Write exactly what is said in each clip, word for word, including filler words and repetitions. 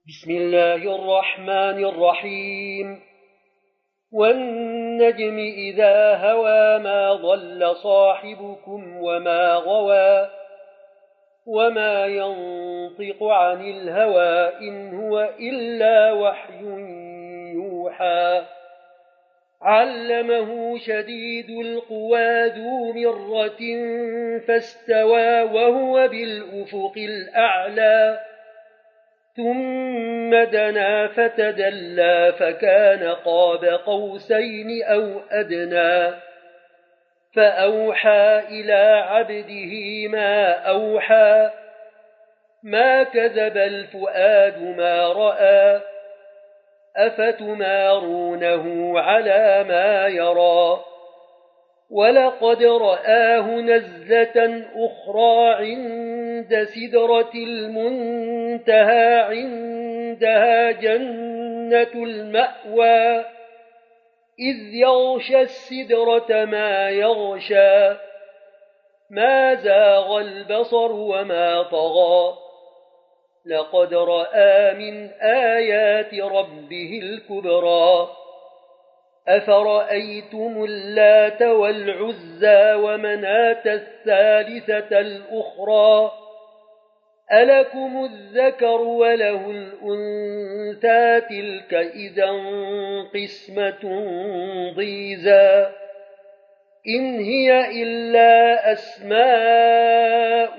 بسم الله الرحمن الرحيم والنجم إذا هوى ما ضل صاحبكم وما غوى وما ينطق عن الهوى إن هو إلا وحي يوحى علمه شديد القوى ذو مرة فاستوى وهو بالأفق الأعلى ثم دنا فتدلى فكان قاب قوسين أو أدنى فأوحى إلى عبده ما أوحى ما كذب الفؤاد ما رأى أفتمارونه على ما يرى ولقد رآه نزلة أخرى عند سدرة المنتهى عندها جنة المأوى إذ يغشى السدرة ما يغشى ما زاغ البصر وما طغى لقد رأى من آيات ربه الكبرى أفرأيتم اللات والعزى ومناة الثالثة الأخرى ألكم الذكر وله الأنثى تلك إذا قسمة ضيزى إن هي إلا أسماء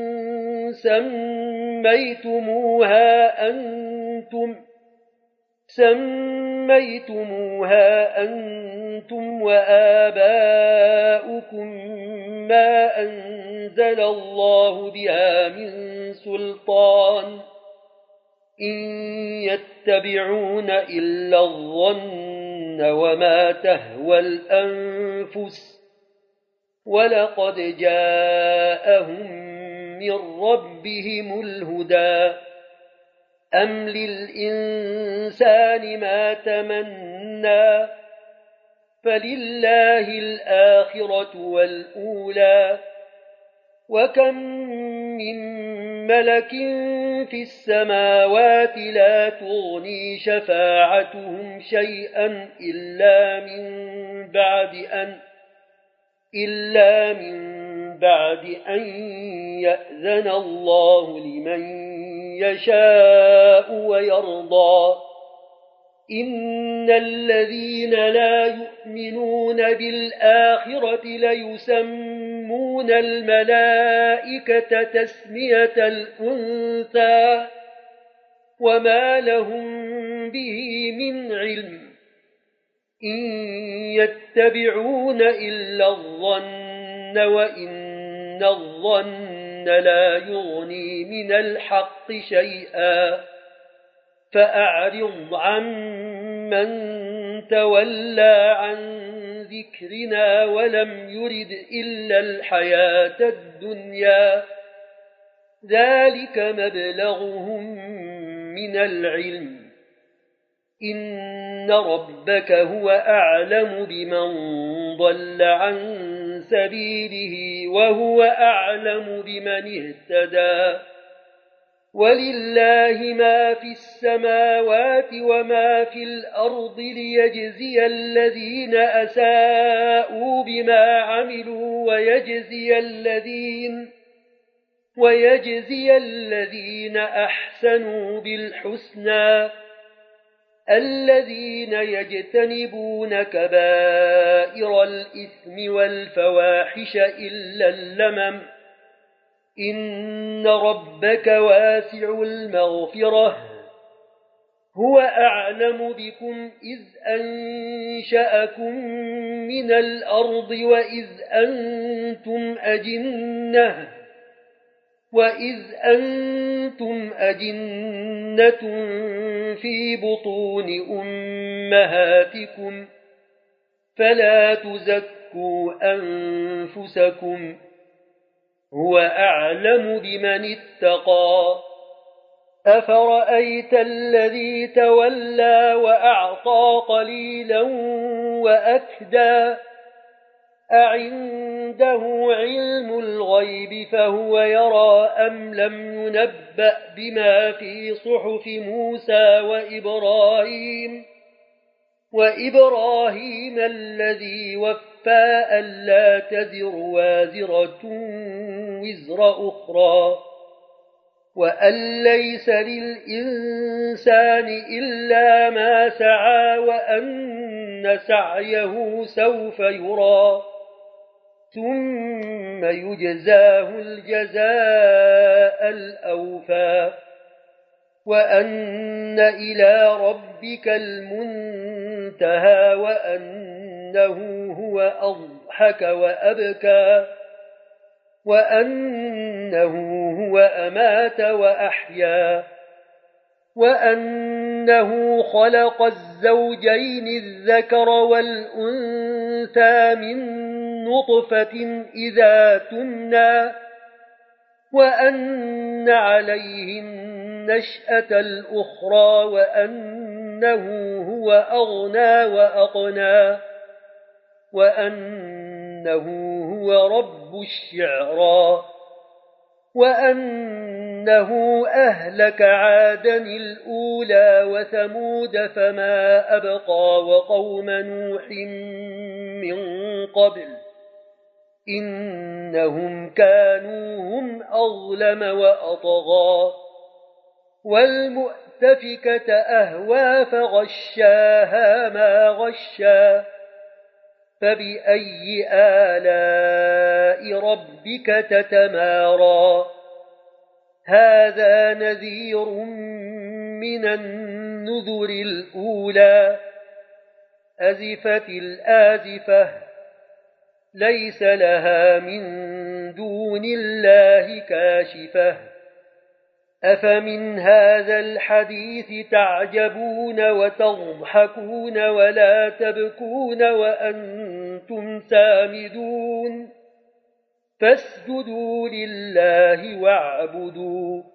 سميتموها أنتم سميتموها أنتم وآباؤكم ما أنزل الله بها من سلطان إن يتبعون إلا الظن وما تهوى الأنفس ولقد جاءهم من ربهم الهدى أم للإنسان ما تمنى فلله الآخرة والأولى وكم من ملك في السماوات لا تغني شفاعتهم شيئا إلا من بعد أن إلا من بعد أن يأذن الله لمن يشاء ويرضى إن الذين لا يؤمنون بالآخرة ليسمون الملائكة تسمية الأنثى وما لهم به من علم إن يتبعون إلا الظن وإن الظن لا يغني من الحق شيئا فأعرض عن من تولى عن ذكرنا ولم يرد إلا الحياة الدنيا ذلك مبلغهم من العلم إن ربك هو أعلم بمن ضل عن سبيله وهو أعلم بمن اهتدى ولله ما في السماوات وما في الأرض ليجزي الذين أساءوا بما عملوا ويجزي الذين ويجزي الذين أحسنوا بالحسنى الذين يجتنبون كبائر الإثم والفواحش إلا اللمم إن ربك واسع المغفرة هو أعلم بكم إذ أنشأكم من الأرض وإذ أنتم أجنة وإذ أنتم أجنة في بطون أمهاتكم فلا تزكوا أنفسكم هو أعلم بمن اتقى أفرأيت الذي تولى وأعطى قليلا وأكدى أعنده علم الغيب فهو يرى أم لم ينبأ بما في صحف موسى وإبراهيم وإبراهيم الذي وفى ألا تزر وازرة وزر أخرى وأن ليس للإنسان إلا ما سعى وأن سعيه سوف يرى ثم يجزاه الجزاء الأوفى وأن إلى ربك المنتهى وأنه هو أضحك وأبكى وأنه هو أمات وأحيا وأنه خلق الزوجين الذكر والأنثى من نطفة إذا تمنى وأن عليه النشأة الأخرى وأنه هو أغنى وأقنى وأنه هو رب الشعرى وأنه أهلك عادا الأولى وثمود فما أبقى وقوم نوح من قبل إنهم كانوا هم أظلم وأطغى والمؤتفكة أهوى فغشاها ما غشا فبأي آلاء ربك تتمارى هذا نذير من النذر الأولى أزفت الآزفة ليس لها من دون الله كاشفة أفمن هذا الحديث تعجبون وتضحكون ولا تبكون وأنتم سامدون فاسجدوا لله واعبدوا